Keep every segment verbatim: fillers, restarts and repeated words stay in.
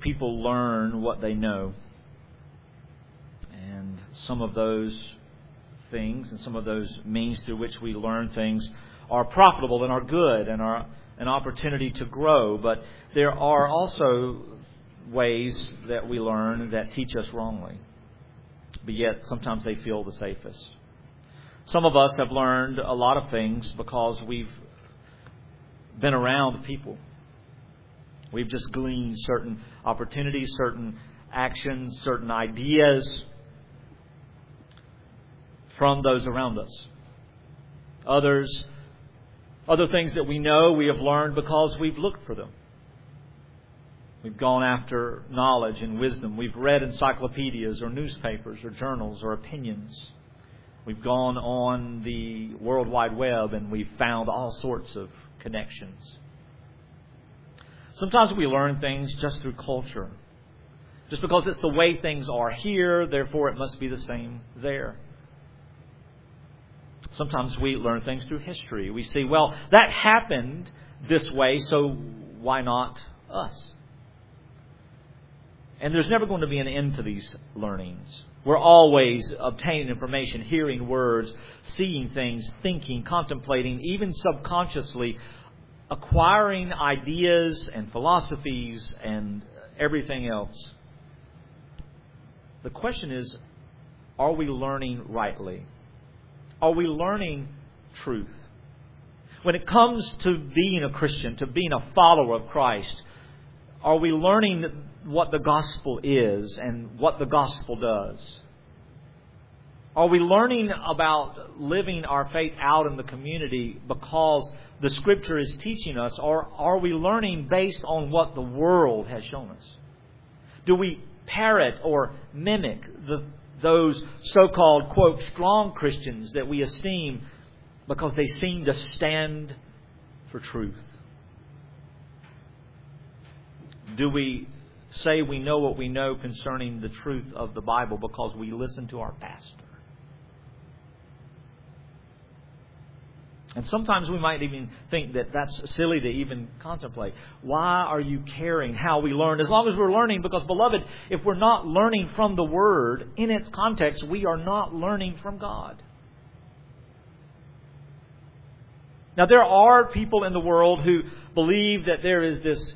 people learn what they know. And some of those things and some of those means through which we learn things are profitable and are good and are an opportunity to grow. But there are also ways that we learn that teach us wrongly. But yet sometimes they feel the safest. Some of us have learned a lot of things because we've been around people. We've just gleaned certain opportunities, certain actions, certain ideas from those around us. Others, other things that we know we have learned because we've looked for them. We've gone after knowledge and wisdom. We've read encyclopedias or newspapers or journals or opinions. We've gone on the World Wide Web and we've found all sorts of connections. Sometimes we learn things just through culture. Just because it's the way things are here, therefore it must be the same there. Sometimes we learn things through history. We see, well, that happened this way, so why not us? And there's never going to be an end to these learnings. We're always obtaining information, hearing words, seeing things, thinking, contemplating, even subconsciously acquiring ideas and philosophies and everything else. The question is, are we learning rightly? Are we learning truth? When it comes to being a Christian, to being a follower of Christ, are we learning what the gospel is and what the gospel does? Are we learning about living our faith out in the community because the Scripture is teaching us? Or are we learning based on what the world has shown us? Do we parrot or mimic the, those so-called, quote, strong Christians that we esteem because they seem to stand for truth? Do we say we know what we know concerning the truth of the Bible because we listen to our pastor? And sometimes we might even think that that's silly to even contemplate. Why are you caring how we learn? As long as we're learning, because, beloved, if we're not learning from the Word in its context, we are not learning from God. Now, there are people in the world who believe that there is this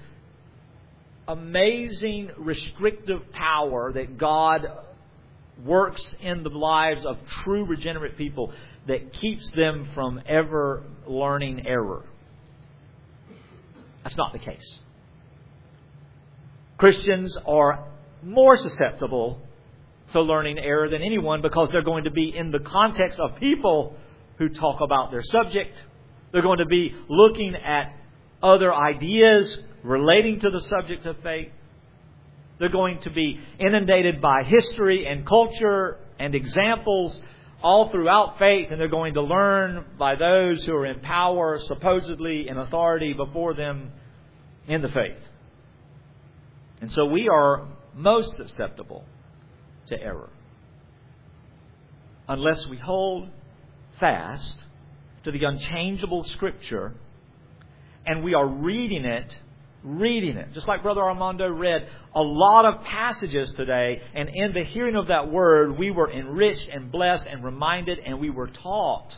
amazing restrictive power that God works in the lives of true regenerate people that keeps them from ever learning error. That's not the case. Christians are more susceptible to learning error than anyone because they're going to be in the context of people who talk about their subject. They're going to be looking at other ideas relating to the subject of faith. They're going to be inundated by history and culture and examples all throughout faith, and they're going to learn by those who are in power, supposedly in authority before them in the faith. And so we are most susceptible to error unless we hold fast to the unchangeable Scripture and we are reading it Reading it. Just like Brother Armando read a lot of passages today, and in the hearing of that word, we were enriched and blessed and reminded and we were taught.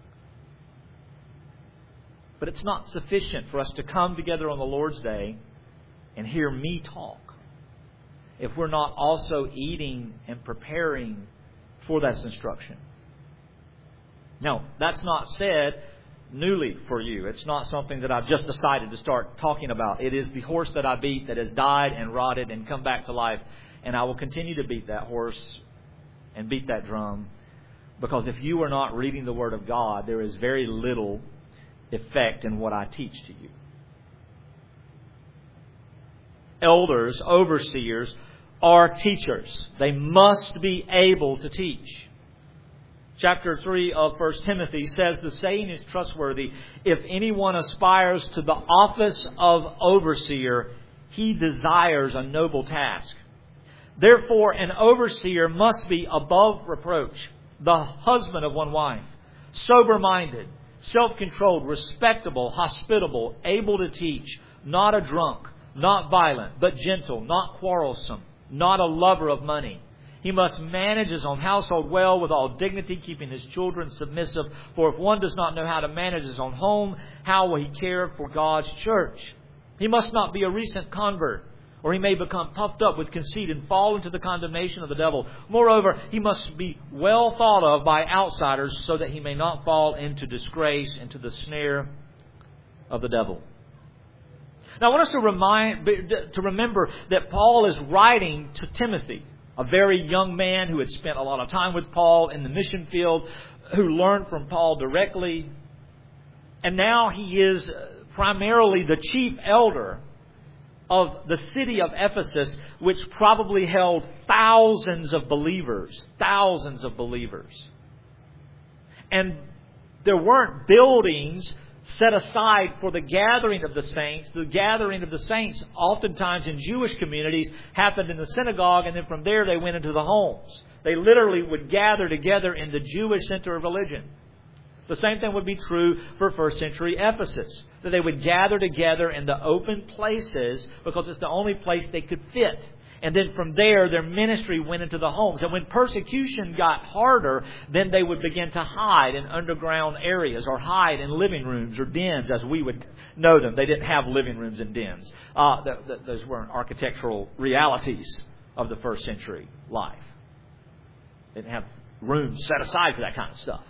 But it's not sufficient for us to come together on the Lord's Day and hear me talk if we're not also eating and preparing for that instruction. Now, that's not said newly for you. It's not something that I've just decided to start talking about. It is the horse that I beat that has died and rotted and come back to life. And I will continue to beat that horse and beat that drum. Because if you are not reading the Word of God, there is very little effect in what I teach to you. Elders, overseers, are teachers. They must be able to teach. Chapter three of First Timothy says the saying is trustworthy. If anyone aspires to the office of overseer, he desires a noble task. Therefore, an overseer must be above reproach, the husband of one wife, sober-minded, self-controlled, respectable, hospitable, able to teach, not a drunk, not violent, but gentle, not quarrelsome, not a lover of money. He must manage his own household well with all dignity, keeping his children submissive. For if one does not know how to manage his own home, how will he care for God's church? He must not be a recent convert, or he may become puffed up with conceit and fall into the condemnation of the devil. Moreover, he must be well thought of by outsiders so that he may not fall into disgrace, into the snare of the devil. Now, I want us to remind, to remember that Paul is writing to Timothy, a very young man who had spent a lot of time with Paul in the mission field, who learned from Paul directly. And now he is primarily the chief elder of the city of Ephesus, which probably held thousands of believers, thousands of believers. And there weren't buildings set aside for the gathering of the saints. The gathering of the saints, oftentimes in Jewish communities, happened in the synagogue, and then from there they went into the homes. They literally would gather together in the Jewish center of religion. The same thing would be true for first century Ephesus, that they would gather together in the open places because it's the only place they could fit. And then from there, their ministry went into the homes. And when persecution got harder, then they would begin to hide in underground areas or hide in living rooms or dens as we would know them. They didn't have living rooms and dens. Uh, th- th- those weren't architectural realities of the first century life. They didn't have rooms set aside for that kind of stuff.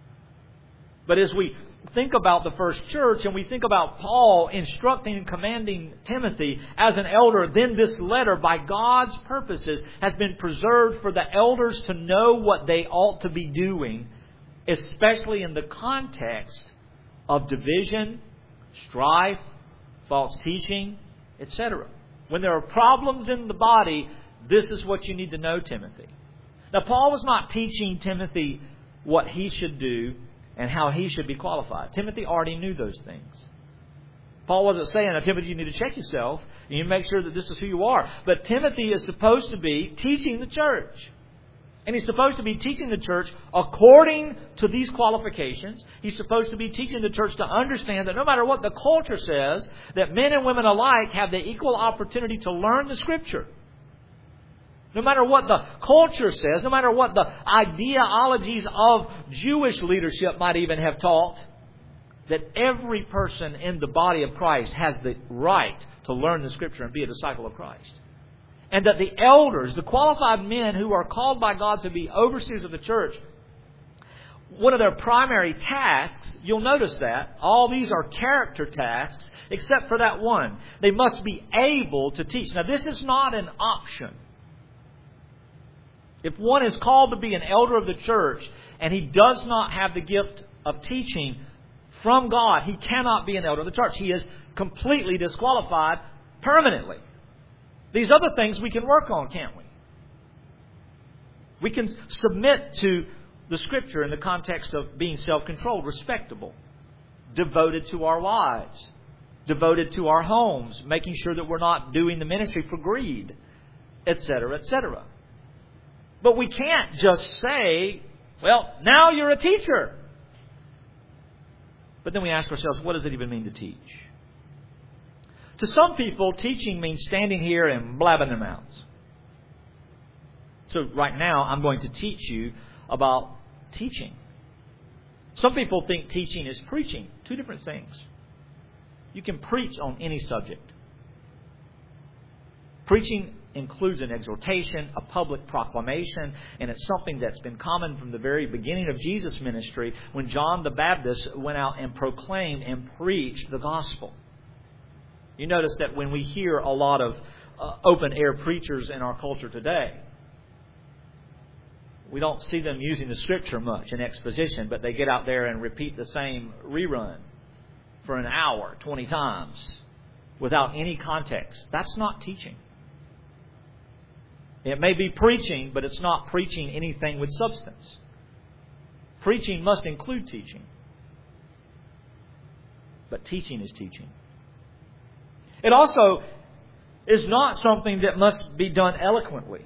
But as we think about the first church and we think about Paul instructing and commanding Timothy as an elder, then this letter, by God's purposes, has been preserved for the elders to know what they ought to be doing, especially in the context of division, strife, false teaching, et cetera. When there are problems in the body, this is what you need to know, Timothy. Now, Paul was not teaching Timothy what he should do and how he should be qualified. Timothy already knew those things. Paul wasn't saying, now, Timothy, you need to check yourself. And you make sure that this is who you are. But Timothy is supposed to be teaching the church. And he's supposed to be teaching the church according to these qualifications. He's supposed to be teaching the church to understand that no matter what the culture says, that men and women alike have the equal opportunity to learn the Scripture. No matter what the culture says, no matter what the ideologies of Jewish leadership might even have taught, that every person in the body of Christ has the right to learn the Scripture and be a disciple of Christ. And that the elders, the qualified men who are called by God to be overseers of the church, one of their primary tasks, you'll notice that, all these are character tasks, except for that one. They must be able to teach. Now, this is not an option. If one is called to be an elder of the church and he does not have the gift of teaching from God, he cannot be an elder of the church. He is completely disqualified permanently. These other things we can work on, can't we? We can submit to the Scripture in the context of being self-controlled, respectable, devoted to our wives, devoted to our homes, making sure that we're not doing the ministry for greed, et cetera, et cetera. But we can't just say, well, now you're a teacher. But then we ask ourselves, what does it even mean to teach? To some people, teaching means standing here and blabbing their mouths. So right now, I'm going to teach you about teaching. Some people think teaching is preaching. Two different things. You can preach on any subject. Preaching includes an exhortation, a public proclamation, and it's something that's been common from the very beginning of Jesus' ministry when John the Baptist went out and proclaimed and preached the gospel. You notice that when we hear a lot of uh, open-air preachers in our culture today, we don't see them using the Scripture much in exposition, but they get out there and repeat the same rerun for an hour, twenty times, without any context. That's not teaching. It may be preaching, but it's not preaching anything with substance. Preaching must include teaching. But teaching is teaching. It also is not something that must be done eloquently.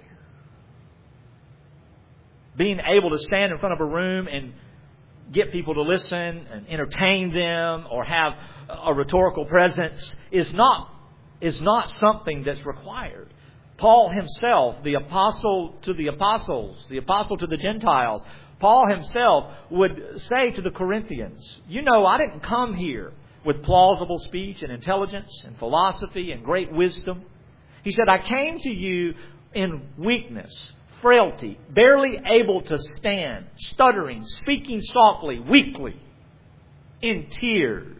Being able to stand in front of a room and get people to listen and entertain them or have a rhetorical presence is not is not something that's required. Paul himself, the apostle to the apostles, the apostle to the Gentiles, Paul himself would say to the Corinthians, you know, I didn't come here with plausible speech and intelligence and philosophy and great wisdom. He said, I came to you in weakness, frailty, barely able to stand, stuttering, speaking softly, weakly, in tears.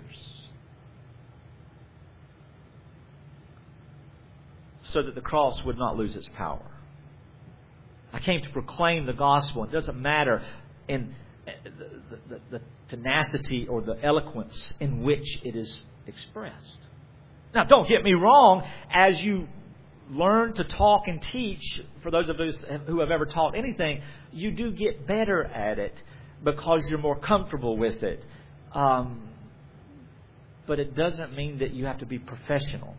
So that the cross would not lose its power. I came to proclaim the gospel. It doesn't matter in the, the, the tenacity or the eloquence in which it is expressed. Now, don't get me wrong. As you learn to talk and teach, for those of us who have ever taught anything, you do get better at it because you're more comfortable with it. Um, but it doesn't mean that you have to be professional.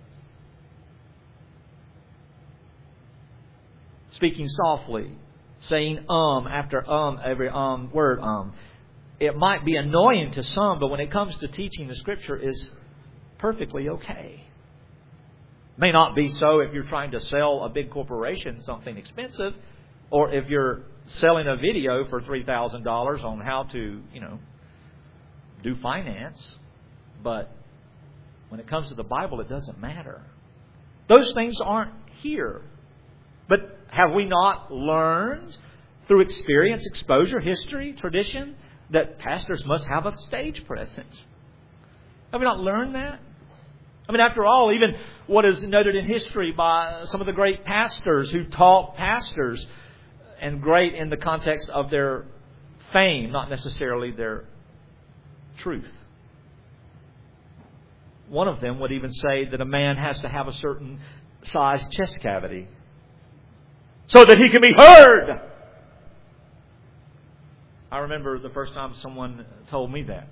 Speaking softly, saying um after um, every um word um. It might be annoying to some, but when it comes to teaching, the Scripture is perfectly okay. May not be so if you're trying to sell a big corporation something expensive, or if you're selling a video for three thousand dollars on how to, you know, do finance. But when it comes to the Bible, it doesn't matter. Those things aren't here. But have we not learned through experience, exposure, history, tradition, that pastors must have a stage presence? Have we not learned that? I mean, after all, even what is noted in history by some of the great pastors who taught pastors, and great in the context of their fame, not necessarily their truth. One of them would even say that a man has to have a certain size chest cavity so that he can be heard. I remember the first time someone told me that.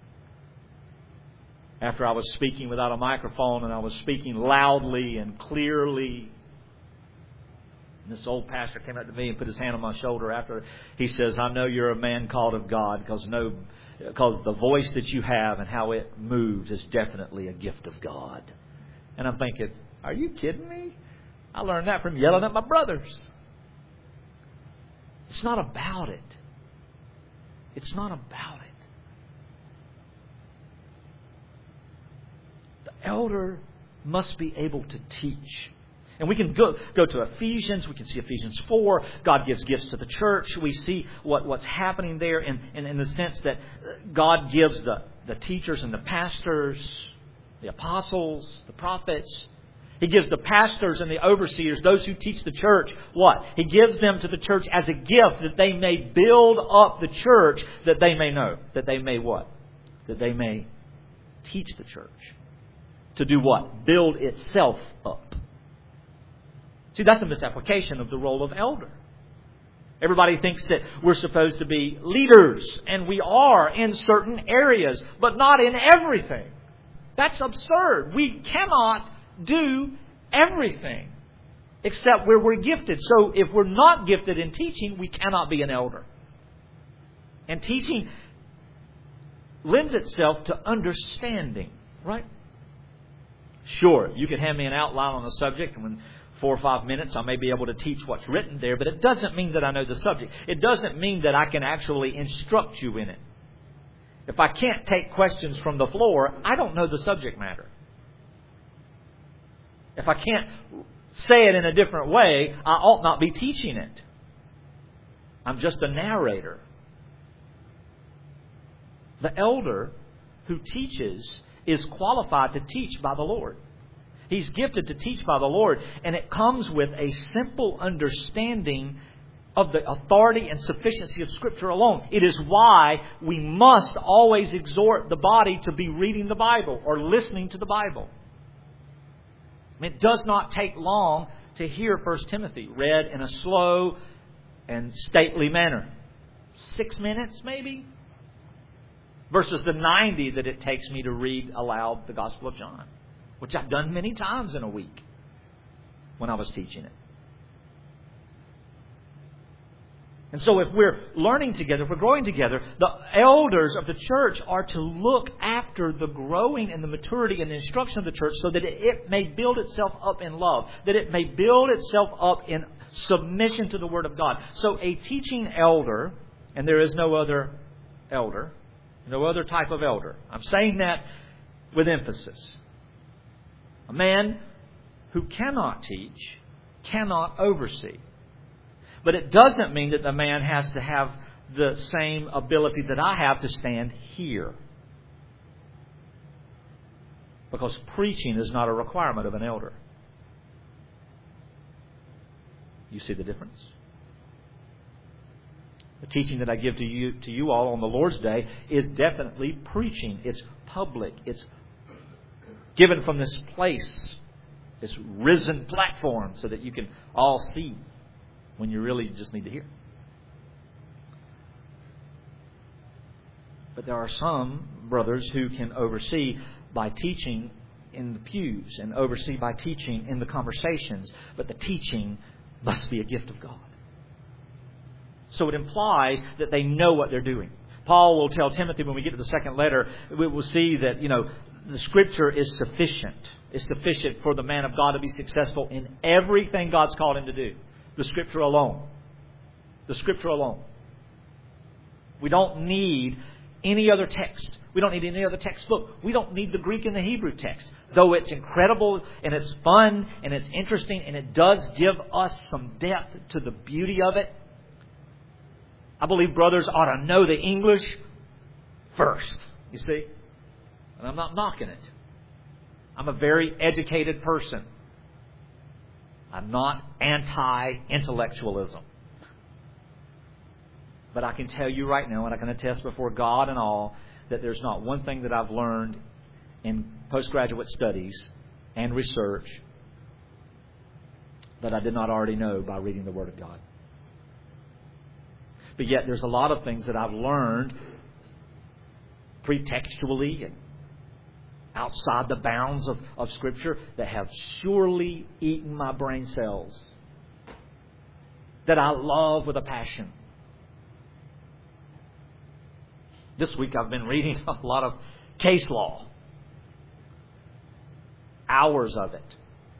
After I was speaking without a microphone and I was speaking loudly and clearly. And this old pastor came up to me and put his hand on my shoulder after. He says, I know you're a man called of God because no, because the voice that you have and how it moves is definitely a gift of God. And I'm thinking, are you kidding me? I learned that from yelling at my brothers. It's not about it. It's not about it. The elder must be able to teach. And we can go, go to Ephesians. We can see Ephesians four. God gives gifts to the church. We see what, what's happening there in, in, in the sense that God gives the, the teachers and the pastors, the apostles, the prophets. He gives the pastors and the overseers, those who teach the church, what? He gives them to the church as a gift that they may build up the church, that they may know. That they may what? That they may teach the church. To do what? Build itself up. See, that's a misapplication of the role of elder. Everybody thinks that we're supposed to be leaders, and we are in certain areas, but not in everything. That's absurd. We cannot do everything except where we're gifted. So if we're not gifted in teaching, we cannot be an elder. And teaching lends itself to understanding, right? Sure, you could hand me an outline on a subject, and in four or five minutes I may be able to teach what's written there, but it doesn't mean that I know the subject. It doesn't mean that I can actually instruct you in it. If I can't take questions from the floor, I don't know the subject matter. If I can't say it in a different way, I ought not be teaching it. I'm just a narrator. The elder who teaches is qualified to teach by the Lord. He's gifted to teach by the Lord, and it comes with a simple understanding of the authority and sufficiency of Scripture alone. It is why we must always exhort the body to be reading the Bible or listening to the Bible. It does not take long to hear First Timothy read in a slow and stately manner. Six minutes, maybe? Versus the ninety that it takes me to read aloud the Gospel of John, which I've done many times in a week when I was teaching it. And so if we're learning together, if we're growing together, the elders of the church are to look after the growing and the maturity and the instruction of the church so that it may build itself up in love, that it may build itself up in submission to the Word of God. So a teaching elder, and there is no other elder, no other type of elder. I'm saying that with emphasis. A man who cannot teach, cannot oversee. But it doesn't mean that the man has to have the same ability that I have to stand here. Because preaching is not a requirement of an elder. You see the difference? The teaching that I give to you to you all on the Lord's Day is definitely preaching. It's public. It's given from this place, this risen platform, so that you can all see when you really just need to hear. But there are some brothers who can oversee by teaching in the pews and oversee by teaching in the conversations. But the teaching must be a gift of God. So it implies that they know what they're doing. Paul will tell Timothy when we get to the second letter, we will see that, you know, the Scripture is sufficient. It's sufficient for the man of God to be successful in everything God's called him to do. The Scripture alone. The Scripture alone. We don't need any other text. We don't need any other textbook. We don't need the Greek and the Hebrew text. Though it's incredible and it's fun and it's interesting and it does give us some depth to the beauty of it. I believe brothers ought to know the English first. You see? And I'm not knocking it. I'm a very educated person. I'm not anti-intellectualism. But I can tell you right now, and I can attest before God and all, that there's not one thing that I've learned in postgraduate studies and research that I did not already know by reading the Word of God. But yet there's a lot of things that I've learned pretextually and outside the bounds of, of Scripture that have surely eaten my brain cells, that I love with a passion. This week I've been reading a lot of case law. Hours of it.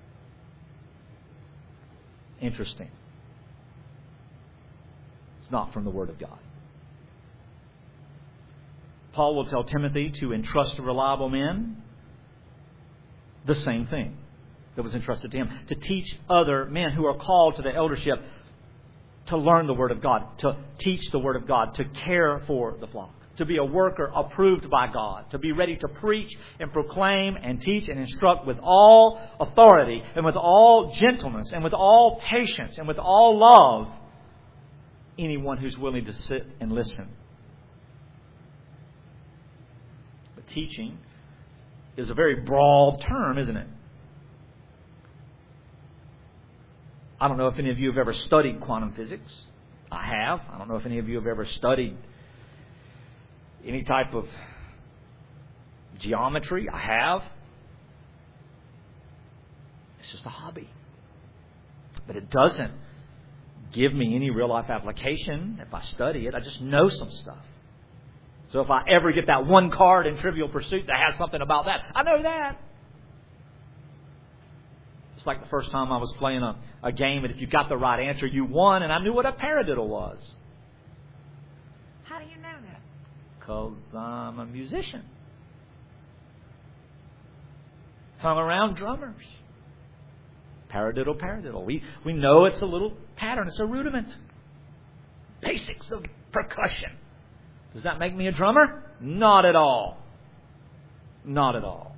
Interesting. It's not from the Word of God. Paul will tell Timothy to entrust to reliable men the same thing that was entrusted to him. To teach other men who are called to the eldership to learn the Word of God, to teach the Word of God, to care for the flock, to be a worker approved by God, to be ready to preach and proclaim and teach and instruct with all authority and with all gentleness and with all patience and with all love anyone who's willing to sit and listen. But teaching is a very broad term, isn't it? I don't know if any of you have ever studied quantum physics. I have. I don't know if any of you have ever studied any type of geometry. I have. It's just a hobby. But it doesn't give me any real life application if I study it. I just know some stuff. So if I ever get that one card in Trivial Pursuit that has something about that, I know that. It's like the first time I was playing a, a game, and if you got the right answer, you won, and I knew what a paradiddle was. How do you know that? Because I'm a musician. Hung around drummers. Paradiddle, paradiddle. We, we know it's a little pattern. It's a rudiment. Basics of percussion. Does that make me a drummer? Not at all. Not at all.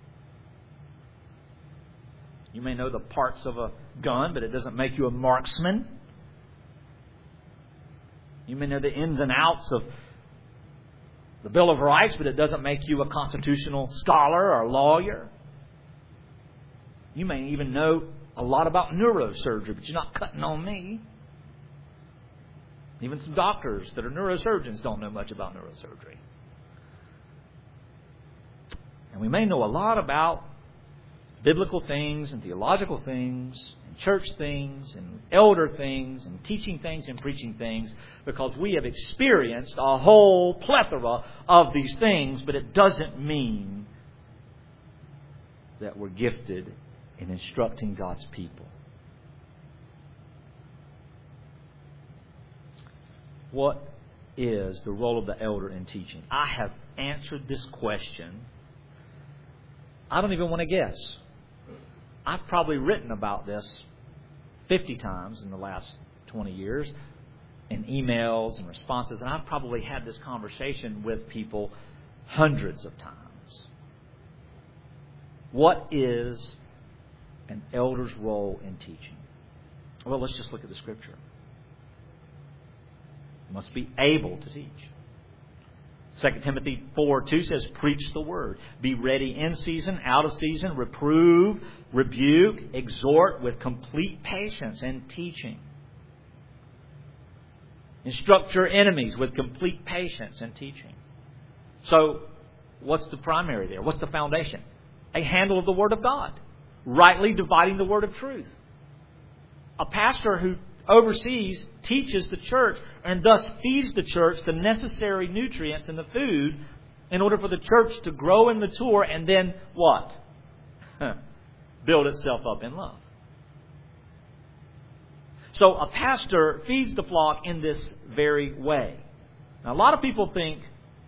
You may know the parts of a gun, but it doesn't make you a marksman. You may know the ins and outs of the Bill of Rights, but it doesn't make you a constitutional scholar or lawyer. You may even know a lot about neurosurgery, but you're not cutting on me. Even some doctors that are neurosurgeons don't know much about neurosurgery. And we may know a lot about biblical things and theological things and church things and elder things and teaching things and preaching things, because we have experienced a whole plethora of these things, but it doesn't mean that we're gifted in instructing God's people. What is the role of the elder in teaching? I have answered this question. I don't even want to guess. I've probably written about this fifty times in the last twenty years in emails and responses, and I've probably had this conversation with people hundreds of times. What is an elder's role in teaching? Well, let's just look at the Scripture. Must be able to teach. Second Timothy four two says, preach the word. Be ready in season, out of season, reprove, rebuke, exhort with complete patience and teaching. Instruct your enemies with complete patience and teaching. So, what's the primary there? What's the foundation? A handle of the Word of God. Rightly dividing the word of truth. A pastor who oversees, teaches the church, and thus feeds the church the necessary nutrients in the food in order for the church to grow and mature, and then what? Build itself up in love. So a pastor feeds the flock in this very way. Now, a lot of people think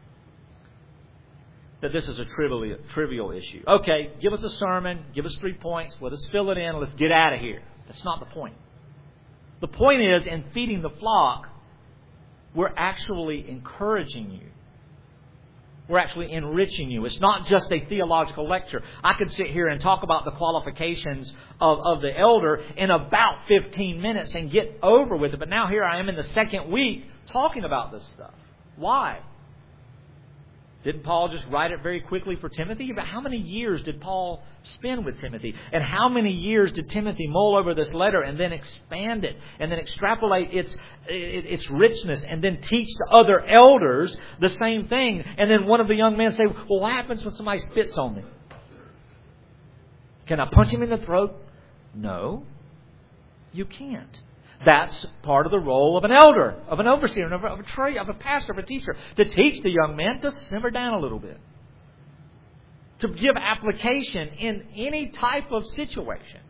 that this is a trivial, trivial issue. Okay, give us a sermon, give us three points, let us fill it in, let's get out of here. That's not the point. The point is, in feeding the flock, we're actually encouraging you. We're actually enriching you. It's not just a theological lecture. I could sit here and talk about the qualifications of, of the elder in about fifteen minutes and get over with it. But now here I am in the second week talking about this stuff. Why? Didn't Paul just write it very quickly for Timothy? But how many years did Paul spend with Timothy? And how many years did Timothy mull over this letter and then expand it and then extrapolate its its richness and then teach to other elders the same thing? And then one of the young men say, well, what happens when somebody spits on me? Can I punch him in the throat? No, you can't. That's part of the role of an elder, of an overseer, of a, of a tra- of a pastor, of a teacher, to teach the young men to simmer down a little bit. To give application in any type of situation.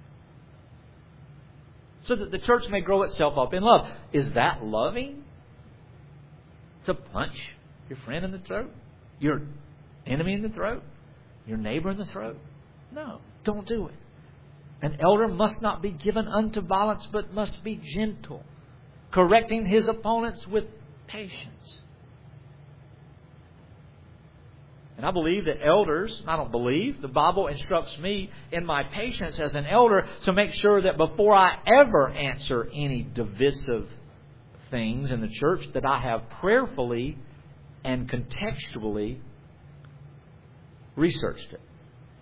So that the church may grow itself up in love. Is that loving? To punch your friend in the throat? Your enemy in the throat? Your neighbor in the throat? No, don't do it. An elder must not be given unto violence, but must be gentle, correcting his opponents with patience. And I believe that elders, I don't believe, the Bible instructs me in my patience as an elder to make sure that before I ever answer any divisive things in the church, that I have prayerfully and contextually researched it.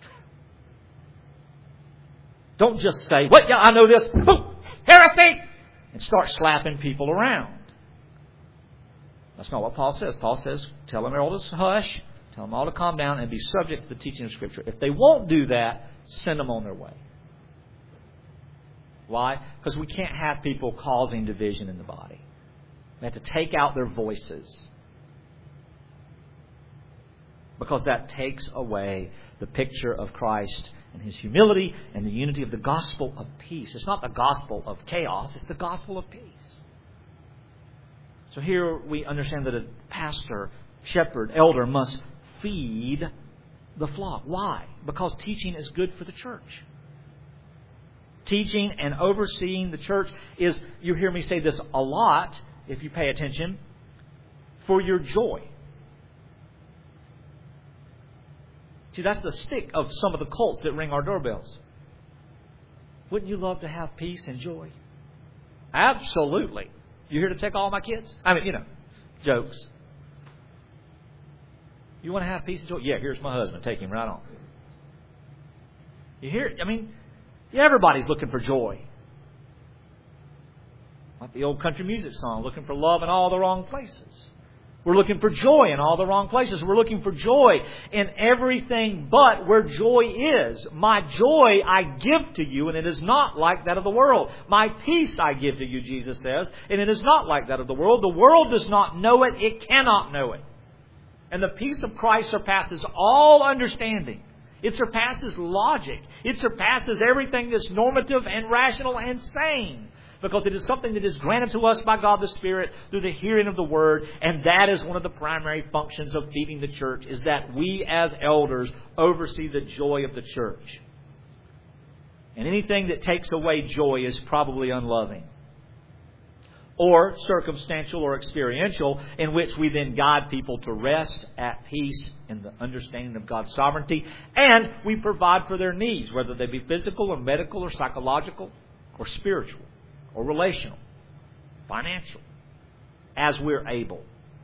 Don't just say, what? Yeah, I know this. Boom! Heresy! And start slapping people around. That's not what Paul says. Paul says, tell them all to hush. Tell them all to calm down and be subject to the teaching of Scripture. If they won't do that, send them on their way. Why? Because we can't have people causing division in the body. We have to take out their voices. Because that takes away the picture of Christ and His humility and the unity of the gospel of peace. It's not the gospel of chaos, it's the gospel of peace. So here we understand that a pastor, shepherd, elder must feed the flock. Why? Because teaching is good for the church. Teaching and overseeing the church is, you hear me say this a lot, if you pay attention, for your joy. See, that's the stick of some of the cults that ring our doorbells. Wouldn't you love to have peace and joy? Absolutely. You here to take all my kids? I mean, you know, jokes. You want to have peace and joy? Yeah, here's my husband. Take him right on. You hear? I mean, yeah, everybody's looking for joy. Like the old country music song, looking for love in all the wrong places. We're looking for joy in all the wrong places. We're looking for joy in everything but where joy is. My joy I give to you, and it is not like that of the world. My peace I give to you, Jesus says, and it is not like that of the world. The world does not know it. It cannot know it. And the peace of Christ surpasses all understanding. It surpasses logic. It surpasses everything that's normative and rational and sane. Because it is something that is granted to us by God the Spirit through the hearing of the Word. And that is one of the primary functions of feeding the church, is that we as elders oversee the joy of the church. And anything that takes away joy is probably unloving, or circumstantial or experiential, in which we then guide people to rest at peace in the understanding of God's sovereignty. And we provide for their needs, whether they be physical or medical or psychological or spiritual or relational, financial, as we're able.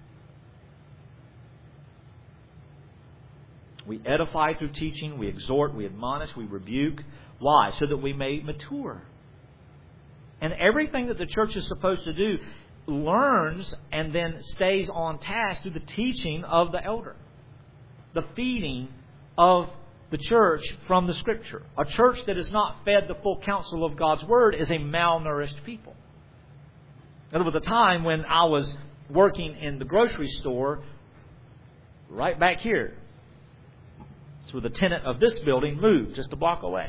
We edify through teaching, we exhort, we admonish, we rebuke. Why? So that we may mature. And everything that the church is supposed to do learns and then stays on task through the teaching of the elder. The feeding of the church from the Scripture. A church that is not fed the full counsel of God's Word is a malnourished people. There was a time when I was working in the grocery store right back here. It's where the tenant of this building moved just a block away.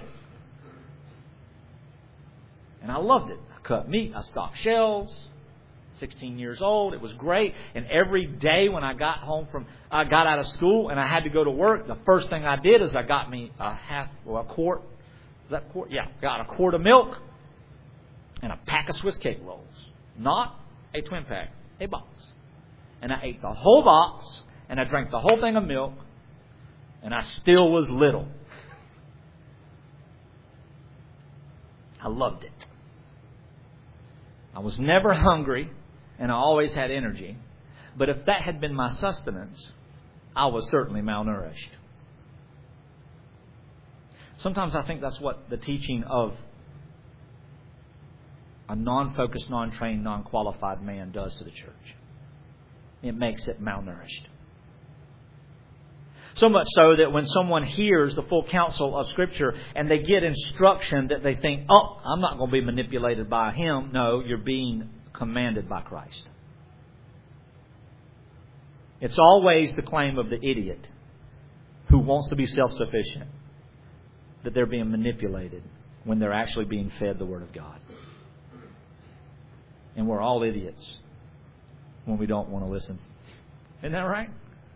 And I loved it. I cut meat. I stocked shelves. sixteen years old. It was great. And every day when I got home from, I got out of school and I had to go to work, the first thing I did is I got me a half, or a quart. Is that a quart? Yeah. Got a quart of milk and a pack of Swiss cake rolls. Not a twin pack, a box. And I ate the whole box and I drank the whole thing of milk, and I still was little. I loved it. I was never hungry, and I always had energy. But if that had been my sustenance, I was certainly malnourished. Sometimes I think that's what the teaching of a non-focused, non-trained, non-qualified man does to the church. It makes it malnourished. So much so that when someone hears the full counsel of Scripture and they get instruction that they think, oh, I'm not going to be manipulated by him. No, you're being commanded by Christ. It's always the claim of the idiot who wants to be self-sufficient that they're being manipulated when they're actually being fed the Word of God. And we're all idiots when we don't want to listen. Isn't that right?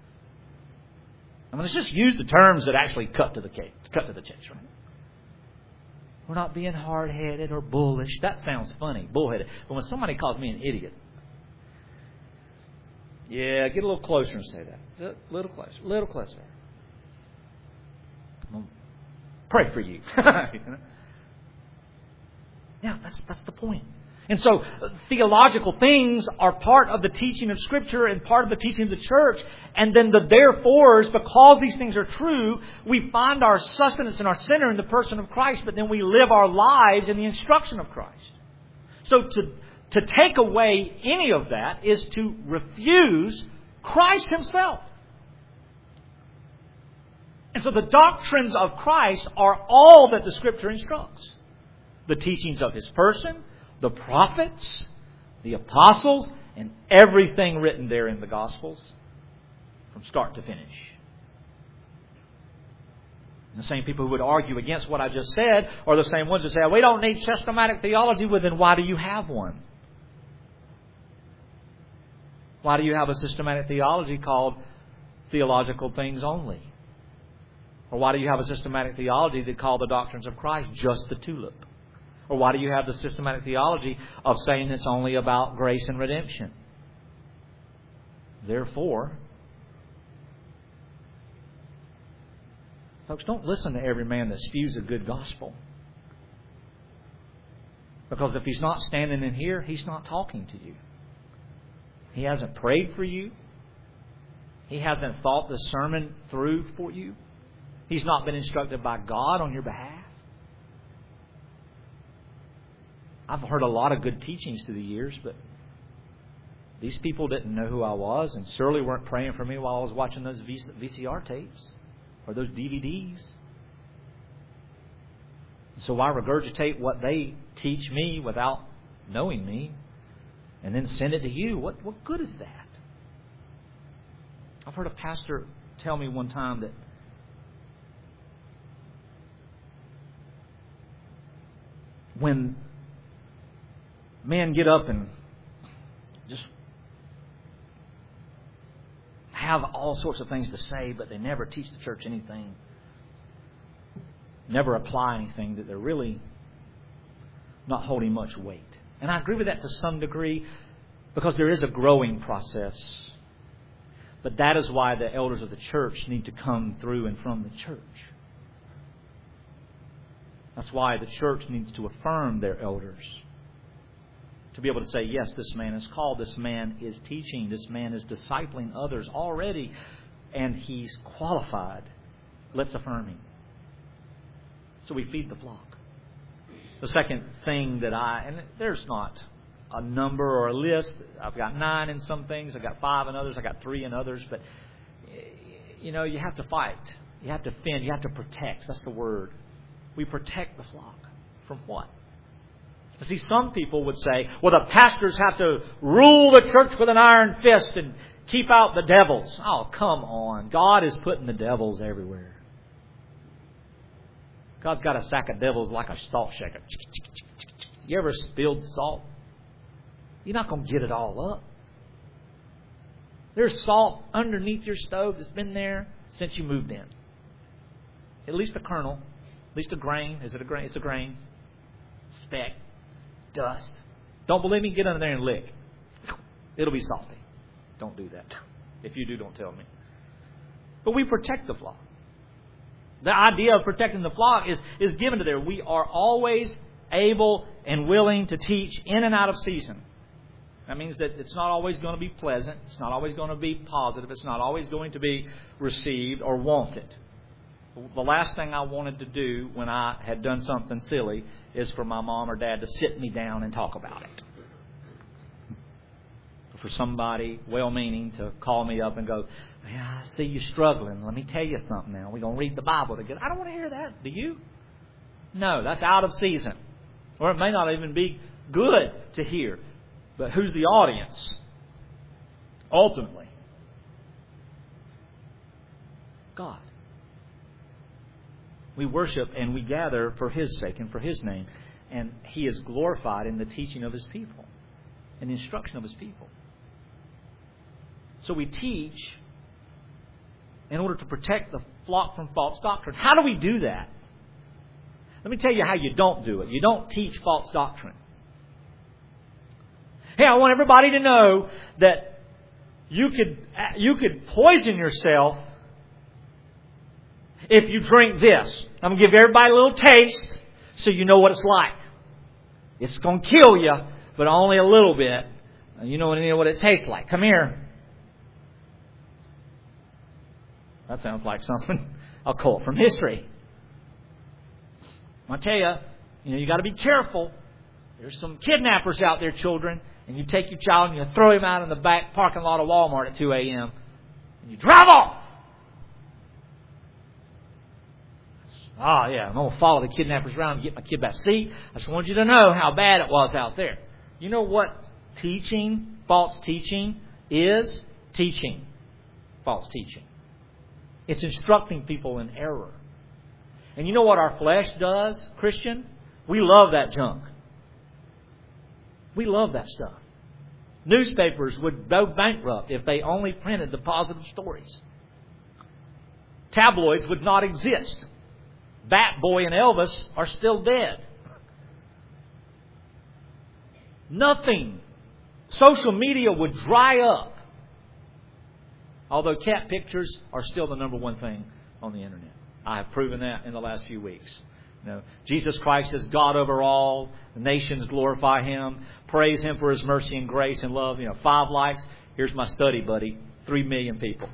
I mean, let's just use the terms that actually cut to the case, cut to the chase, right? We're not being hard-headed or bullish. That sounds funny, bullheaded. But when somebody calls me an idiot, yeah, get a little closer and say that. A little closer, a little closer. I'll pray for you. Yeah, that's that's the point. And so theological things are part of the teaching of Scripture and part of the teaching of the church. And then the therefores, because these things are true, we find our sustenance and our center in the person of Christ, but then we live our lives in the instruction of Christ. So to, to take away any of that is to refuse Christ Himself. And so the doctrines of Christ are all that the Scripture instructs. The teachings of His person, the prophets, the apostles, and everything written there in the Gospels from start to finish. And the same people who would argue against what I just said are the same ones that say, we don't need systematic theology. Well, then why do you have one? Why do you have a systematic theology called theological things only? Or why do you have a systematic theology that called the doctrines of Christ just the tulip? Or why do you have the systematic theology of saying it's only about grace and redemption? Therefore, folks, don't listen to every man that spews a good gospel. Because if he's not standing in here, he's not talking to you. He hasn't prayed for you. He hasn't thought the sermon through for you. He's not been instructed by God on your behalf. I've heard a lot of good teachings through the years, but These people didn't know who I was and surely weren't praying for me while I was watching those V C R tapes or those D V Ds. So why regurgitate what they teach me without knowing me and then send it to you? What, what good is that? I've heard a pastor tell me one time that when men get up and just have all sorts of things to say, but they never teach the church anything, never apply anything, that they're really not holding much weight. And I agree with that to some degree because there is a growing process. But that is why the elders of the church need to come through and from the church. That's why the church needs to affirm their elders. To be able to say, yes, this man is called, this man is teaching, this man is discipling others already, and he's qualified. Let's affirm him. So we feed the flock. The second thing that I, and there's not a number or a list. I've got nine in some things. I've got five in others. I've got three in others. But, you know, you have to fight. You have to fend. You have to protect. That's the word. We protect the flock. From what? See, some people would say, well, the pastors have to rule the church with an iron fist and keep out the devils. Oh, come on. God is putting the devils everywhere. God's got a sack of devils like a salt shaker. You ever spilled salt? You're not going to get it all up. There's salt underneath your stove that's been there since you moved in. At least a kernel. At least a grain. Is it a grain? It's a grain. Speck. Dust. Don't believe me? Get under there and lick. It'll be salty. Don't do that. If you do, don't tell me. But we protect the flock. The idea of protecting the flock is, is given to there. We are always able and willing to teach in and out of season. That means that it's not always going to be pleasant. It's not always going to be positive. It's not always going to be received or wanted. The last thing I wanted to do when I had done something silly is for my mom or dad to sit me down and talk about it. For somebody well-meaning to call me up and go, yeah, I see you struggling. Let me tell you something now. We're going to read the Bible together. I don't want to hear that. Do you? No, that's out of season. Or it may not even be good to hear. But who's the audience? Ultimately, God. We worship and we gather for His sake and for His name. And He is glorified in the teaching of His people and the instruction of His people. So we teach in order to protect the flock from false doctrine. How do we do that? Let me tell you how you don't do it. You don't teach false doctrine. Hey, I want everybody to know that you could you could poison yourself if you drink this. I'm going to give everybody a little taste so you know what it's like. It's going to kill you, but only a little bit. You know what it tastes like. Come here. That sounds like something I'll call it from history. I tell you, you know, you got to be careful. There's some kidnappers out there, children, and you take your child and you throw him out in the back parking lot of Walmart at two a.m. and you drive off. Oh, yeah, I'm going to follow the kidnappers around and get my kid back. See, I just wanted you to know how bad it was out there. You know what teaching, false teaching is? Teaching false teaching. It's instructing people in error. And you know what our flesh does, Christian? We love that junk. We love that stuff. Newspapers would go bankrupt if they only printed the positive stories. Tabloids would not exist. Bat Boy and Elvis are still dead. Nothing. Social media would dry up. Although cat pictures are still the number one thing on the internet. I have proven that in the last few weeks. You know, Jesus Christ is God over all. The nations glorify Him. Praise Him for His mercy and grace and love. You know, five likes. Here's my study buddy. Three million people.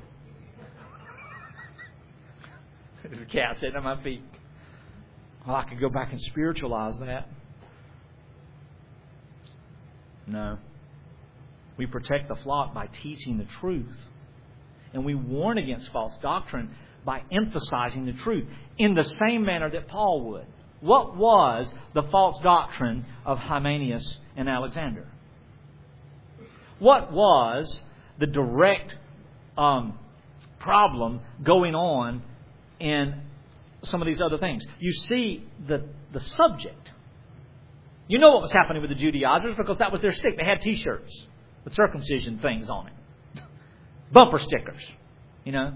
There's a cat sitting at my feet. Well, I could go back and spiritualize that. No. We protect the flock by teaching the truth. And we warn against false doctrine by emphasizing the truth in the same manner that Paul would. What was the false doctrine of Hymenaeus and Alexander? What was the direct um, problem going on in some of these other things? You see the, the subject. You know what was happening with the Judaizers because that was their stick. They had T-shirts with circumcision things on it. Bumper stickers, you know.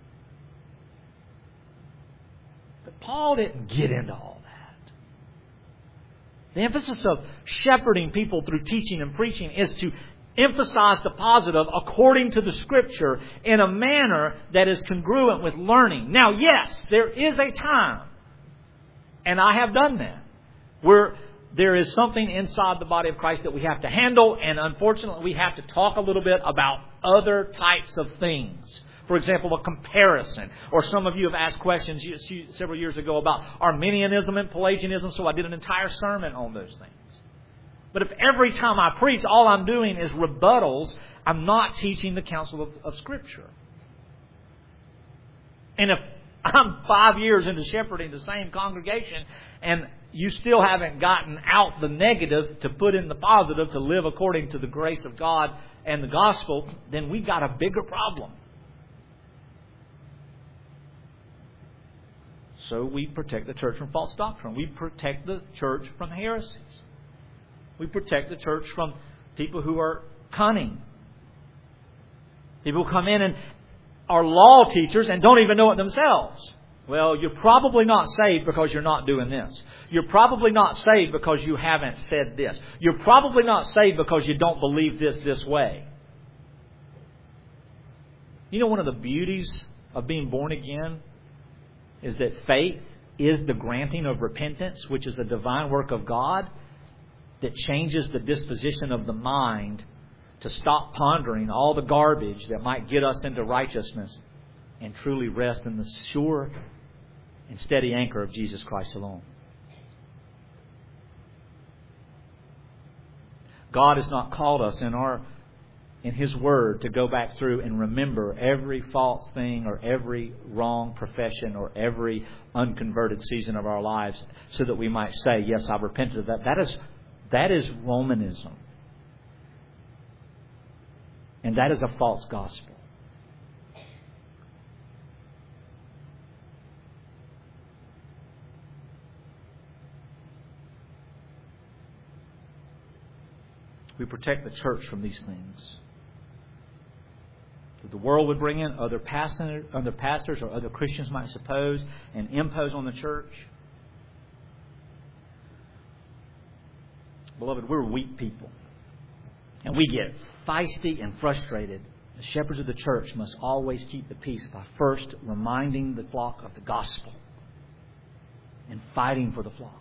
But Paul didn't get into all that. The emphasis of shepherding people through teaching and preaching is to emphasize the positive according to the Scripture in a manner that is congruent with learning. Now, yes, there is a time, and I have done that, where there is something inside the body of Christ that we have to handle, and unfortunately we have to talk a little bit about other types of things. For example, a comparison. Or some of you have asked questions several years ago about Arminianism and Pelagianism, so I did an entire sermon on those things. But if every time I preach, all I'm doing is rebuttals, I'm not teaching the counsel of, of Scripture. And if I'm five years into shepherding the same congregation and you still haven't gotten out the negative to put in the positive to live according to the grace of God and the gospel, then we've got a bigger problem. So we protect the church from false doctrine. We protect the church from heresies. We protect the church from people who are cunning. People who come in and are law teachers and don't even know it themselves. Well, you're probably not saved because you're not doing this. You're probably not saved because you haven't said this. You're probably not saved because you don't believe this this way. You know, one of the beauties of being born again is that faith is the granting of repentance, which is a divine work of God that changes the disposition of the mind to stop pondering all the garbage that might get us into righteousness and truly rest in the sure and steady anchor of Jesus Christ alone. God has not called us in our in His Word to go back through and remember every false thing or every wrong profession or every unconverted season of our lives so that we might say, yes, I've repented of that. That is, that is Romanism. And that is a false gospel. We protect the church from these things. That the world would bring in other pastors, other pastors or other Christians might suppose and impose on the church. Beloved, we're weak people. And we get feisty and frustrated. The shepherds of the church must always keep the peace by first reminding the flock of the gospel and fighting for the flock.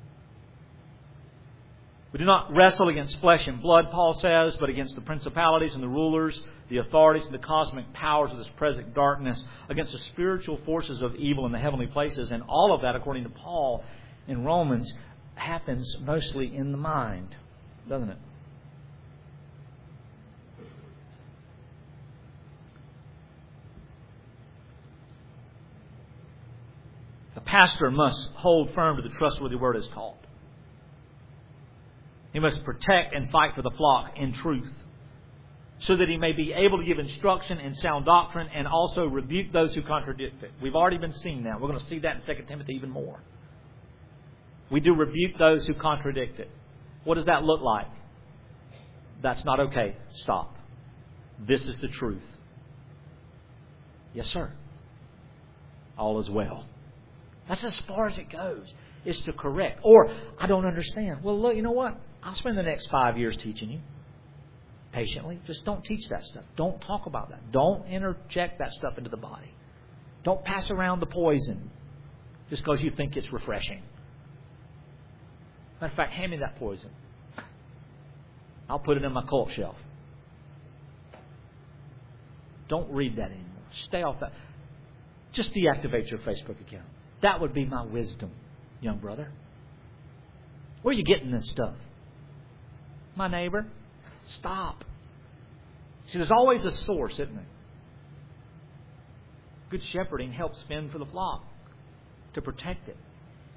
We do not wrestle against flesh and blood, Paul says, but against the principalities and the rulers, the authorities and the cosmic powers of this present darkness, against the spiritual forces of evil in the heavenly places. And all of that, according to Paul in Romans, happens mostly in the mind, doesn't it? The pastor must hold firm to the trustworthy word as taught. He must protect and fight for the flock in truth, so that he may be able to give instruction in sound doctrine and also rebuke those who contradict it. We've already been seeing that. We're going to see that in Second Timothy even more. We do rebuke those who contradict it. What does that look like? That's not okay. Stop. This is the truth. Yes, sir. All is well. That's as far as it goes, is to correct. Or, I don't understand. Well, look, you know what? I'll spend the next five years teaching you. Patiently. Just don't teach that stuff. Don't talk about that. Don't interject that stuff into the body. Don't pass around the poison just because you think it's refreshing. Matter of fact, hand me that poison. I'll put it in my cult shelf. Don't read that anymore. Stay off that. Just deactivate your Facebook account. That would be my wisdom, young brother. Where are you getting this stuff? My neighbor? Stop. See, there's always a source, isn't there? Good shepherding helps fend for the flock, to protect it.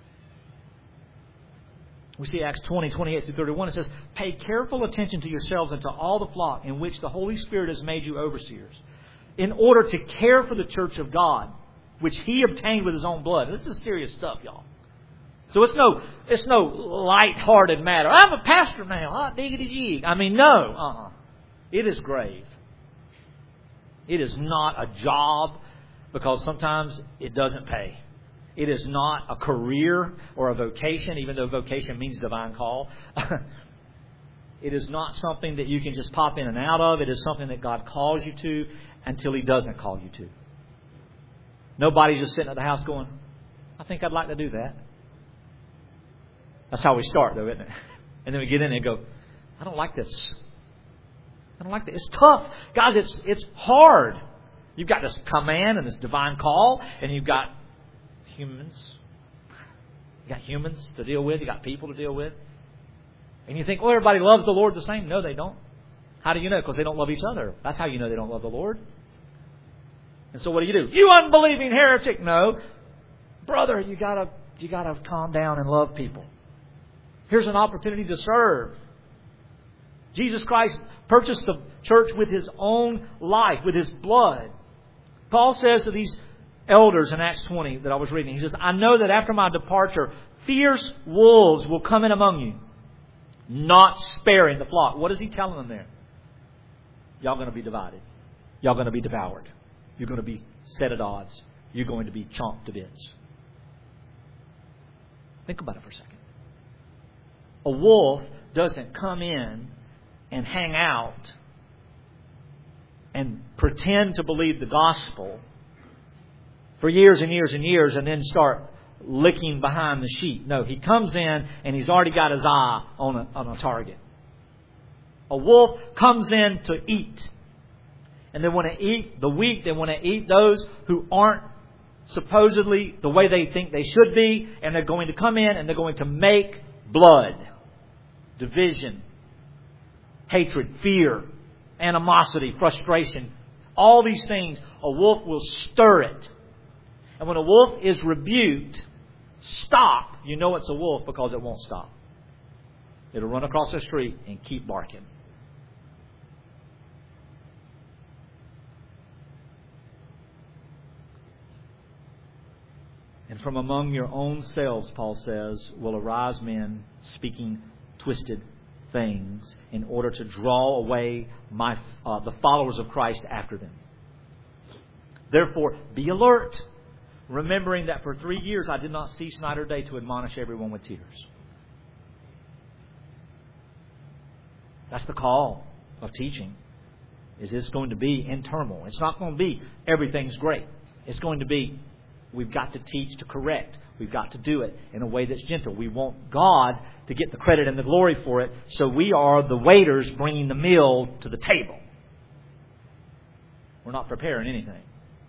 We see Acts twenty, twenty-eight through thirty-one. It says, "Pay careful attention to yourselves and to all the flock in which the Holy Spirit has made you overseers, in order to care for the church of God, which He obtained with His own blood." This is serious stuff, y'all. So it's no it's no light-hearted matter. I'm a pastor now. Hot diggity jig. I mean, no. Uh-uh. It is grave. It is not a job, because sometimes it doesn't pay. It is not a career or a vocation, even though vocation means divine call. It is not something that you can just pop in and out of. It is something that God calls you to until He doesn't call you to. Nobody's just sitting at the house going, "I think I'd like to do that." That's how we start, though, isn't it? And then we get in and go, "I don't like this. I don't like this. It's tough. Guys, it's it's hard. You've got this command and this divine call, and you've got humans. You got humans to deal with. You got people to deal with. And you think, well, everybody loves the Lord the same. No, they don't. How do you know? Because they don't love each other. That's how you know they don't love the Lord. And so what do you do? You unbelieving heretic. No. Brother, you gotta you gotta calm down and love people. Here's an opportunity to serve. Jesus Christ purchased the church with His own life, with His blood. Paul says to these elders in Acts twenty that I was reading, he says, "I know that after my departure, fierce wolves will come in among you, not sparing the flock." What is he telling them there? Y'all going to be divided. Y'all going to be devoured. You're going to be set at odds. You're going to be chomped to bits. Think about it for a second. A wolf doesn't come in and hang out and pretend to believe the gospel for years and years and years and then start licking behind the sheep. No, he comes in and he's already got his eye on a, on a target. A wolf comes in to eat. And they want to eat the weak. They want to eat those who aren't supposedly the way they think they should be. And they're going to come in and they're going to make blood, division, hatred, fear, animosity, frustration. All these things, a wolf will stir it. And when a wolf is rebuked, stop. You know it's a wolf because it won't stop. It'll run across the street and keep barking. And from among your own selves, Paul says, will arise men speaking twisted things in order to draw away my uh, the followers of Christ after them. Therefore, be alert, remembering that for three years I did not cease night or day to admonish everyone with tears. That's the call of teaching. Is it's going to be in turmoil. It's not going to be everything's great. It's going to be, we've got to teach to correct. We've got to do it in a way that's gentle. We want God to get the credit and the glory for it. So we are the waiters bringing the meal to the table. We're not preparing anything.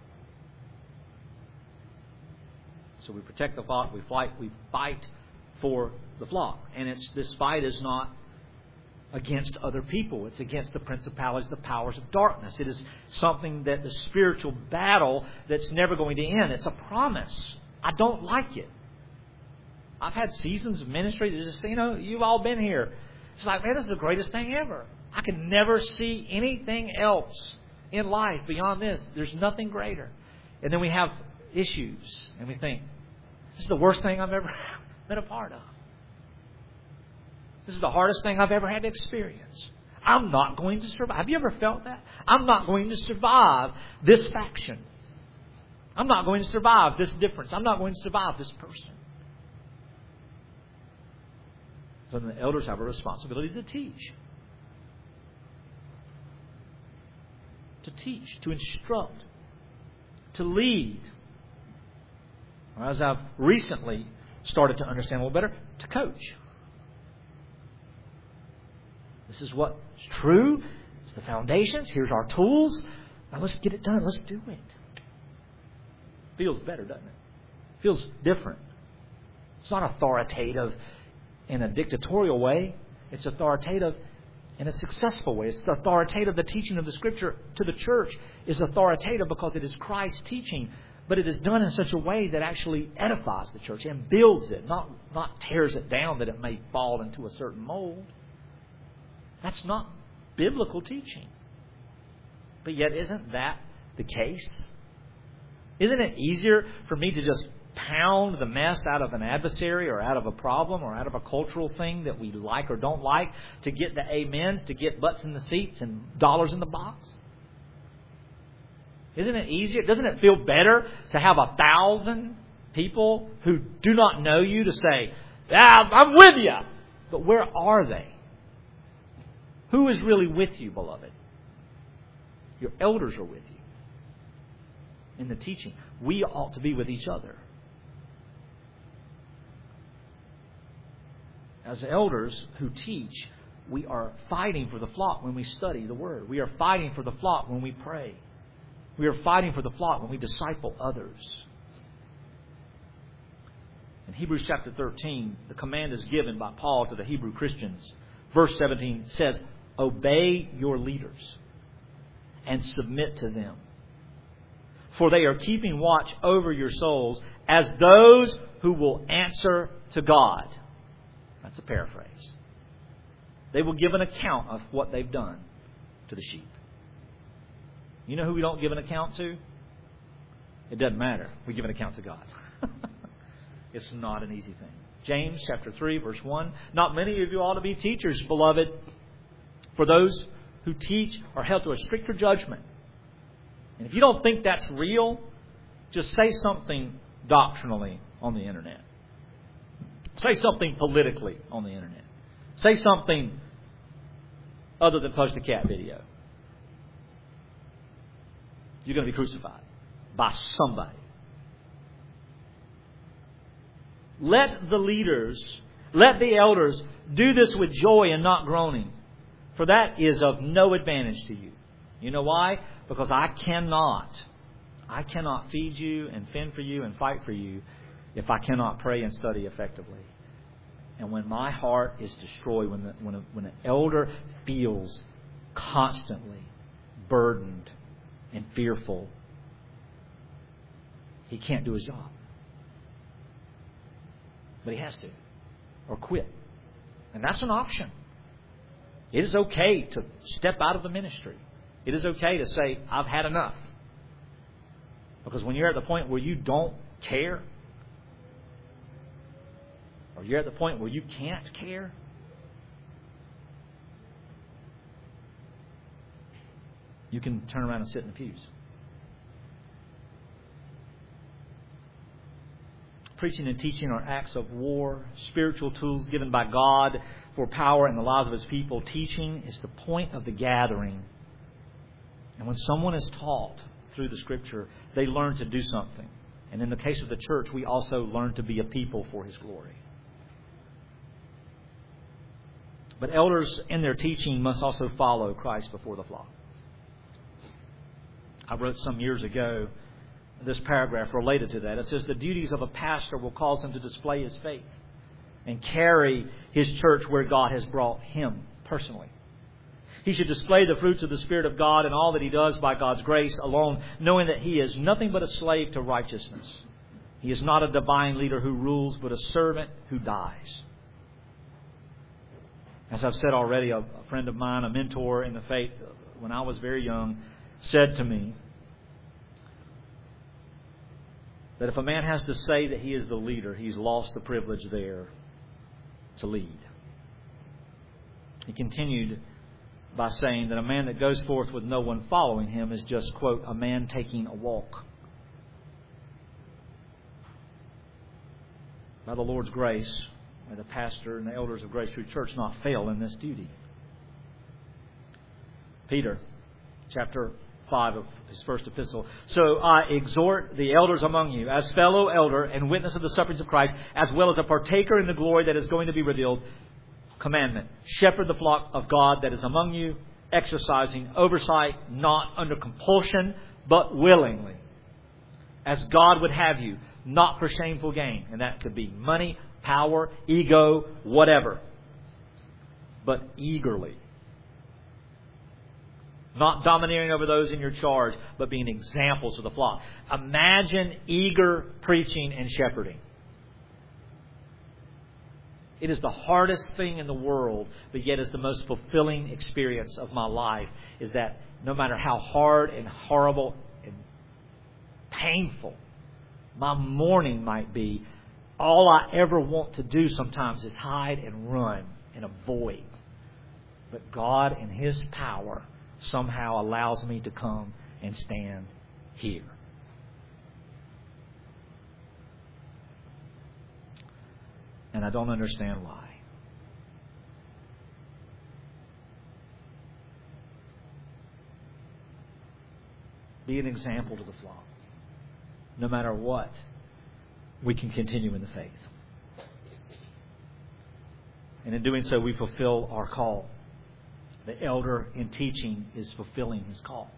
So we protect the flock. We fight. We fight for the flock. And it's this fight is not against other people. It's against the principalities, the powers of darkness. It is something that the spiritual battle that's never going to end. It's a promise. I don't like it. I've had seasons of ministry that just, you know, you've all been here. It's like, man, this is the greatest thing ever. I can never see anything else in life beyond this. There's nothing greater. And then we have issues and we think, this is the worst thing I've ever been a part of. This is the hardest thing I've ever had to experience. I'm not going to survive. Have you ever felt that? I'm not going to survive this faction. I'm not going to survive this difference. I'm not going to survive this person. So the elders have a responsibility to teach. To teach, to instruct, to lead. Or as I've recently started to understand a little better, to coach. This is what's true. It's the foundations. Here's our tools. Now let's get it done. Let's do it. Feels better, doesn't it? Feels different. It's not authoritative in a dictatorial way. It's authoritative in a successful way. It's authoritative. The teaching of the Scripture to the church is authoritative because it is Christ's teaching, but it is done in such a way that actually edifies the church and builds it, not, not tears it down that it may fall into a certain mold. That's not biblical teaching. But yet, isn't that the case? Isn't it easier for me to just pound the mess out of an adversary or out of a problem or out of a cultural thing that we like or don't like to get the amens, to get butts in the seats and dollars in the box? Isn't it easier? Doesn't it feel better to have a thousand people who do not know you to say, ah, I'm with you? But where are they? Who is really with you, beloved? Your elders are with you in the teaching. We ought to be with each other. As elders who teach, we are fighting for the flock when we study the Word. We are fighting for the flock when we pray. We are fighting for the flock when we disciple others. In Hebrews chapter thirteen, the command is given by Paul to the Hebrew Christians. Verse seventeen says, obey your leaders and submit to them, for they are keeping watch over your souls as those who will answer to God. That's a paraphrase. They will give an account of what they've done to the sheep. You know who we don't give an account to? It doesn't matter. We give an account to God. It's not an easy thing. James chapter three, verse one. Not many of you ought to be teachers, beloved, for those who teach are held to a stricter judgment. And if you don't think that's real, just say something doctrinally on the internet. Say something politically on the internet. Say something other than post a cat video. You're going to be crucified by somebody. Let the leaders, let the elders do this with joy and not groaning, for that is of no advantage to you. You know why? Because I cannot, I cannot feed you and fend for you and fight for you if I cannot pray and study effectively. And when my heart is destroyed, when the, when, a, when an elder feels constantly burdened and fearful, he can't do his job. But he has to, or quit. And that's an option. It is okay to step out of the ministry. It is okay to say, I've had enough. Because when you're at the point where you don't care, or you're at the point where you can't care, you can turn around and sit in the pews. Preaching and teaching are acts of war, spiritual tools given by God for power in the lives of His people. Teaching is the point of the gathering. And when someone is taught through the Scripture, they learn to do something. And in the case of the church, we also learn to be a people for His glory. But elders in their teaching must also follow Christ before the flock. I wrote some years ago this paragraph related to that. It says, the duties of a pastor will cause him to display his faith and carry his church where God has brought him personally. He should display the fruits of the Spirit of God in all that he does by God's grace alone, knowing that he is nothing but a slave to righteousness. He is not a divine leader who rules, but a servant who dies. As I've said already, a friend of mine, a mentor in the faith, when I was very young, said to me that if a man has to say that he is the leader, he's lost the privilege there to lead. He continued by saying that a man that goes forth with no one following him is just, quote, a man taking a walk. By the Lord's grace, may the pastor and the elders of Grace Truth Church not fail in this duty. Peter, chapter five of his first epistle. So I exhort the elders among you, as fellow elder and witness of the sufferings of Christ, as well as a partaker in the glory that is going to be revealed. Commandment: shepherd the flock of God that is among you, exercising oversight, not under compulsion, but willingly, as God would have you, not for shameful gain. And that could be money, power, ego, whatever, but eagerly, Not domineering over those in your charge, but being examples of the flock. Imagine eager preaching and shepherding. It is the hardest thing in the world, but yet is the most fulfilling experience of my life, is that no matter how hard and horrible and painful my morning might be, all I ever want to do sometimes is hide and run and avoid. But God in His power somehow allows me to come and stand here. And I don't understand why. Be an example to the flock. No matter what, we can continue in the faith. And in doing so, we fulfill our call. The elder in teaching is fulfilling his call.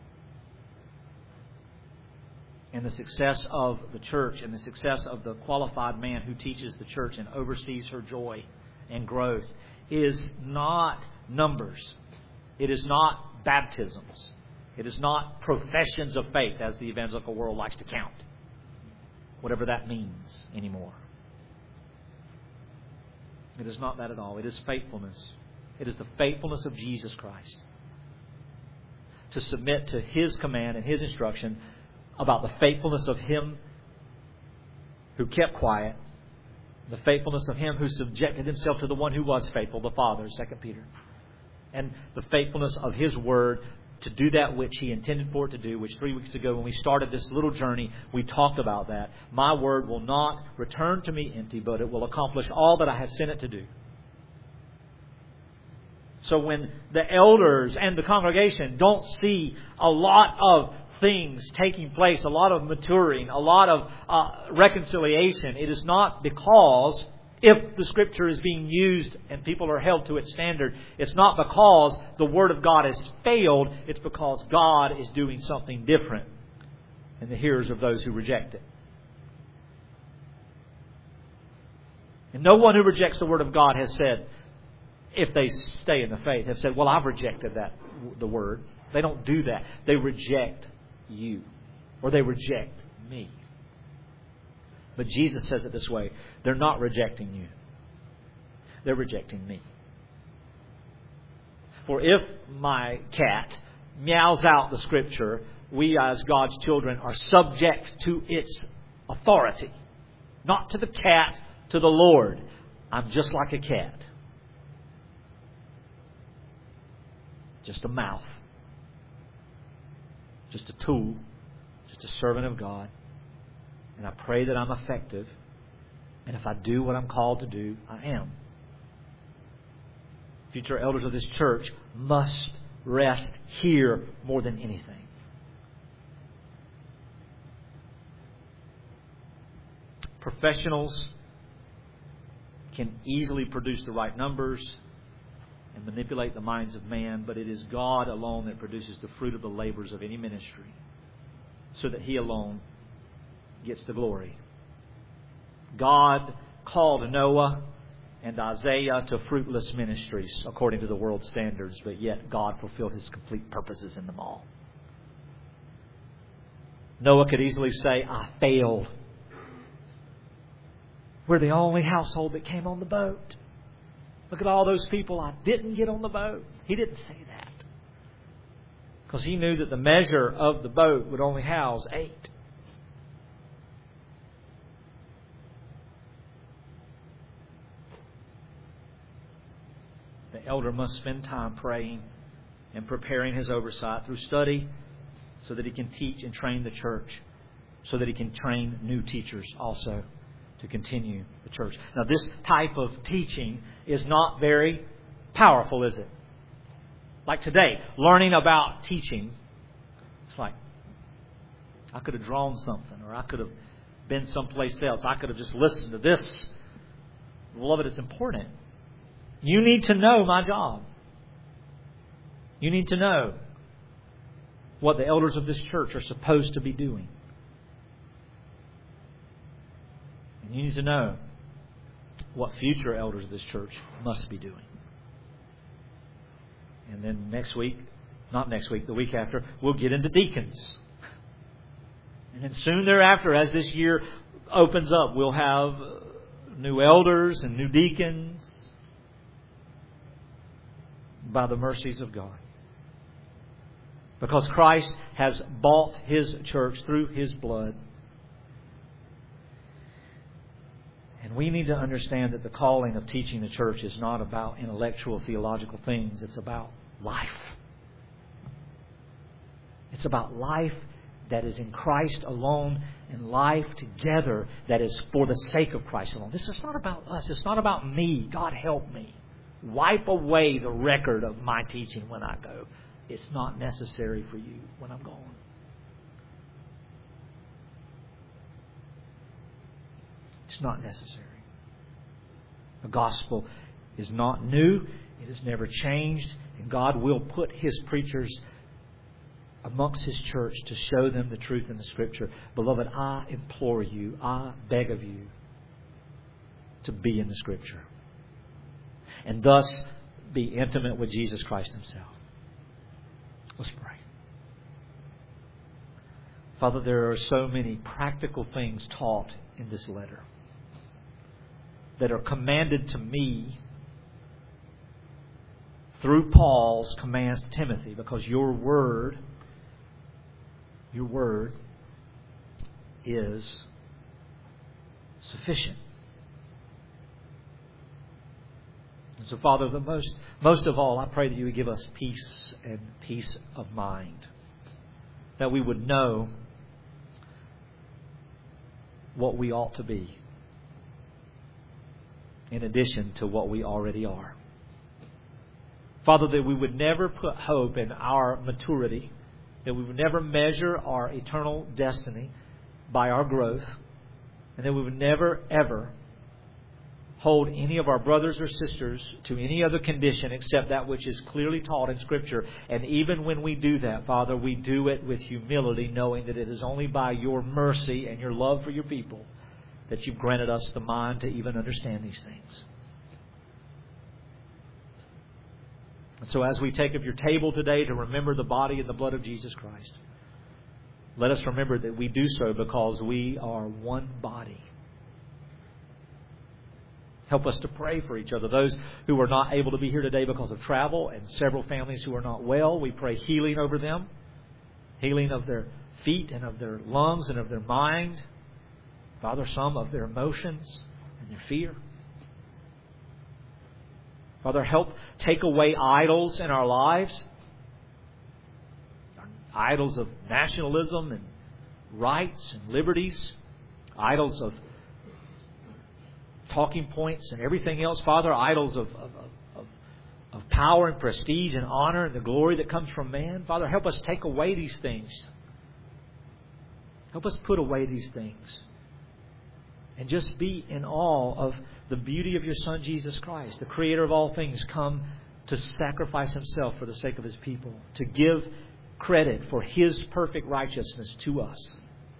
And the success of the church and the success of the qualified man who teaches the church and oversees her joy and growth is not numbers. It is not baptisms. It is not professions of faith, as the evangelical world likes to count. Whatever that means anymore. It is not that at all. It is faithfulness. It is the faithfulness of Jesus Christ to submit to His command and His instruction about the faithfulness of Him who kept quiet, the faithfulness of Him who subjected Himself to the one who was faithful, the Father, Second Peter, and the faithfulness of His Word to do that which He intended for it to do, which three weeks ago when we started this little journey, we talked about that. My Word will not return to me empty, but it will accomplish all that I have sent it to do. So when the elders and the congregation don't see a lot of things taking place, a lot of maturing, a lot of uh, reconciliation, it is not because, if the Scripture is being used and people are held to its standard, it's not because the Word of God has failed. It's because God is doing something different in the hearers of those who reject it. And no one who rejects the Word of God has said, if they stay in the faith, have said, well, I've rejected that, the Word. They don't do that. They reject you. Or they reject me. But Jesus says it this way. They're not rejecting you. They're rejecting me. For if my cat meows out the Scripture, we as God's children are subject to its authority. Not to the cat, to the Lord. I'm just like a cat. Just a mouth. Just a tool. Just a servant of God. And I pray that I'm effective. And if I do what I'm called to do, I am. Future elders of this church must rest here more than anything. Professionals can easily produce the right numbers and manipulate the minds of man, but it is God alone that produces the fruit of the labors of any ministry, so that He alone gets the glory. God called Noah and Isaiah to fruitless ministries according to the world's standards, but yet God fulfilled His complete purposes in them all. Noah could easily say, I failed. We're the only household that came on the boat. Look at all those people I didn't get on the boat. He didn't say that, because he knew that the measure of the boat would only house eight. The elder must spend time praying and preparing his oversight through study, so that he can teach and train the church, so that he can train new teachers also to continue the church. Now, this type of teaching is not very powerful, is it? Like today, learning about teaching, it's like, I could have drawn something, or I could have been someplace else. I could have just listened to this. Beloved, it's important. You need to know my job. You need to know what the elders of this church are supposed to be doing. And you need to know what future elders of this church must be doing. And then next week, not next week, the week after, we'll get into deacons. And then soon thereafter, as this year opens up, we'll have new elders and new deacons by the mercies of God. Because Christ has bought His church through His blood. And we need to understand that the calling of teaching the church is not about intellectual, theological things. It's about life. It's about life that is in Christ alone and life together that is for the sake of Christ alone. This is not about us. It's not about me. God help me. Wipe away the record of my teaching when I go. It's not necessary for you when I'm gone. It's not necessary. The gospel is not new. It has never changed. And God will put His preachers amongst His church to show them the truth in the Scripture. Beloved, I implore you, I beg of you to be in the Scripture. And thus be intimate with Jesus Christ Himself. Let's pray. Father, there are so many practical things taught in this letter that are commanded to me through Paul's commands to Timothy, because your word, your word is sufficient. And so, Father, the most, most of all, I pray that you would give us peace and peace of mind. That we would know what we ought to be, in addition to what we already are. Father, that we would never put hope in our maturity, that we would never measure our eternal destiny by our growth, and that we would never, ever hold any of our brothers or sisters to any other condition except that which is clearly taught in Scripture. And even when we do that, Father, we do it with humility, knowing that it is only by your mercy and your love for your people that you've granted us the mind to even understand these things. And so as we take of your table today to remember the body and the blood of Jesus Christ, let us remember that we do so because we are one body. Help us to pray for each other. Those who are not able to be here today because of travel, and several families who are not well, we pray healing over them. Healing of their feet and of their lungs and of their mind. Father, some of their emotions and their fear. Father, help take away idols in our lives. Idols of nationalism and rights and liberties. Idols of talking points and everything else. Father, idols of, of, of, of power and prestige and honor and the glory that comes from man. Father, help us take away these things. Help us put away these things. And just be in awe of the beauty of your Son, Jesus Christ, the Creator of all things, come to sacrifice Himself for the sake of His people, to give credit for His perfect righteousness to us,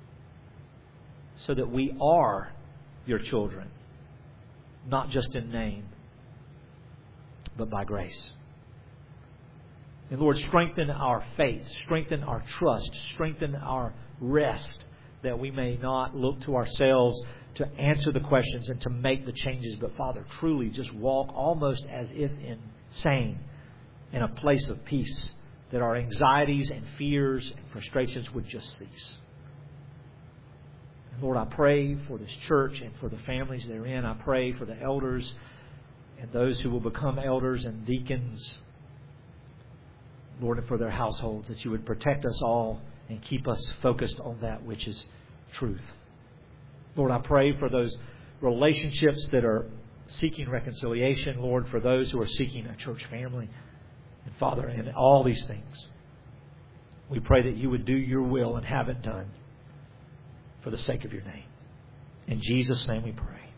so that we are your children, not just in name, but by grace. And Lord, strengthen our faith, strengthen our trust, strengthen our rest, that we may not look to ourselves to answer the questions and to make the changes, but Father, truly just walk almost as if insane in a place of peace, that our anxieties and fears and frustrations would just cease. And Lord, I pray for this church and for the families therein. I pray for the elders and those who will become elders and deacons, Lord, and for their households, that you would protect us all and keep us focused on that which is truth. Lord, I pray for those relationships that are seeking reconciliation, Lord, for those who are seeking a church family. And Father, in all these things, we pray that you would do your will and have it done for the sake of your name. In Jesus' name we pray.